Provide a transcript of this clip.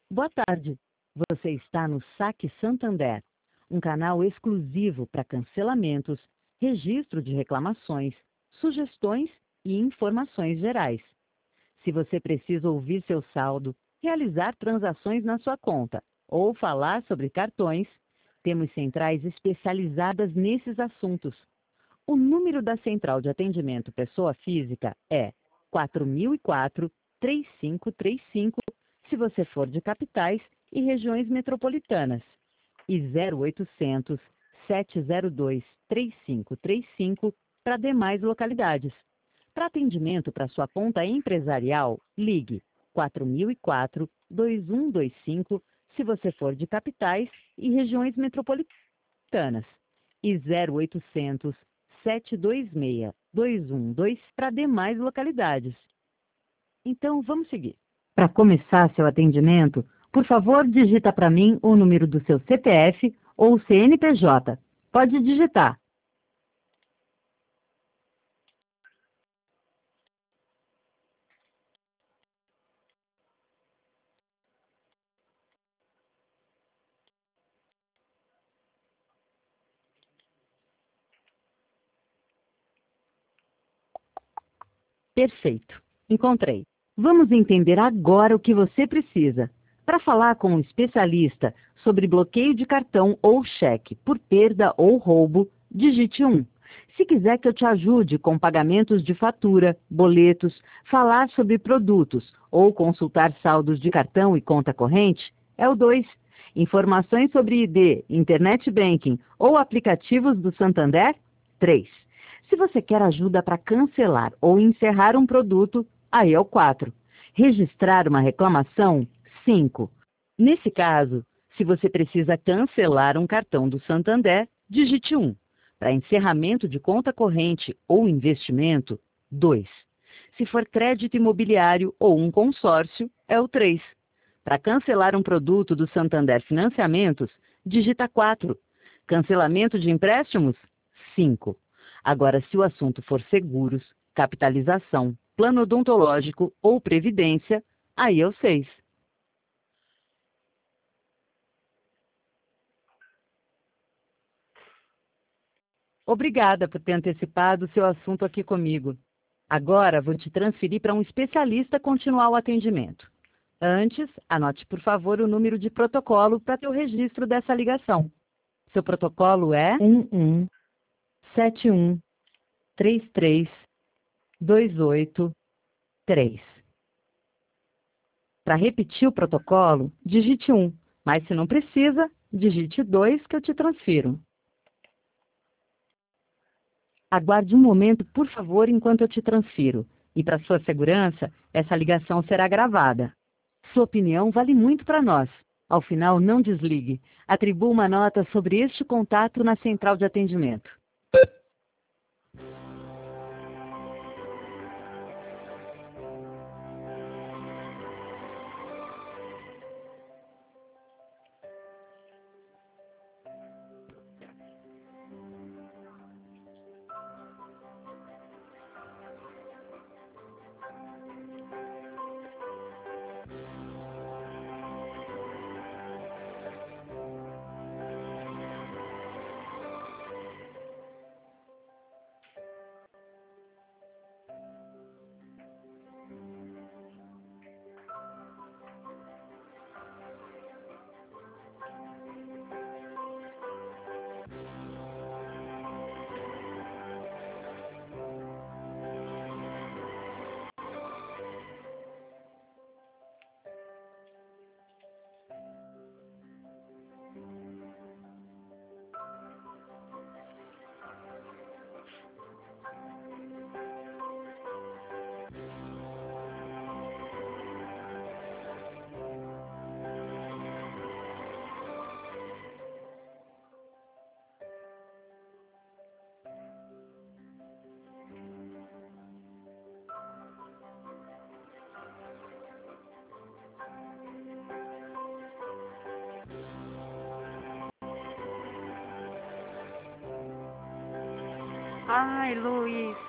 Boa tarde. Você está no Saque Santander, um canal exclusivo para cancelamentos, registro de reclamações, sugestões e informações gerais. Se você precisa ouvir seu saldo, realizar transações na sua conta ou falar sobre cartões, temos centrais especializadas nesses assuntos. O número da Central de Atendimento Pessoa Física é 4004-3535, se você for de capitais e regiões metropolitanas, e 0800-702-3535 para demais localidades. Para atendimento para sua conta empresarial, ligue 4004-2125, se você for de capitais e regiões metropolitanas, e 0800-726-2122 para demais localidades. Então, vamos seguir. Para começar seu atendimento, por favor, digita para mim o número do seu CPF ou CNPJ. Pode digitar. Perfeito. Encontrei. Vamos entender agora o que você precisa. Para falar com um especialista sobre bloqueio de cartão ou cheque por perda ou roubo, digite 1. Se quiser que eu te ajude com pagamentos de fatura, boletos, falar sobre produtos ou consultar saldos de cartão e conta corrente, é o 2. Informações sobre ID, Internet Banking ou aplicativos do Santander, 3. Se você quer ajuda para cancelar ou encerrar um produto, aí é o 4. Registrar uma reclamação, 5. Nesse caso, se você precisa cancelar um cartão do Santander, digite 1. Para encerramento de conta corrente ou investimento, 2. Se for crédito imobiliário ou um consórcio, é o 3. Para cancelar um produto do Santander Financiamentos, digita 4. Cancelamento de empréstimos, 5. Agora, se o assunto for seguros, capitalização, plano odontológico ou previdência, aí é o 6. Obrigada por ter antecipado o seu assunto aqui comigo. Agora vou te transferir para um especialista continuar o atendimento. Antes, anote por favor o número de protocolo para ter o registro dessa ligação. Seu protocolo é 11713328. Para repetir o protocolo, digite 1, mas se não precisa, digite 2 que eu te transfiro. Aguarde um momento, por favor, enquanto eu te transfiro. E para sua segurança, essa ligação será gravada. Sua opinião vale muito para nós. Ao final, não desligue. Atribua uma nota sobre este contato na central de atendimento. Ai, Luiz,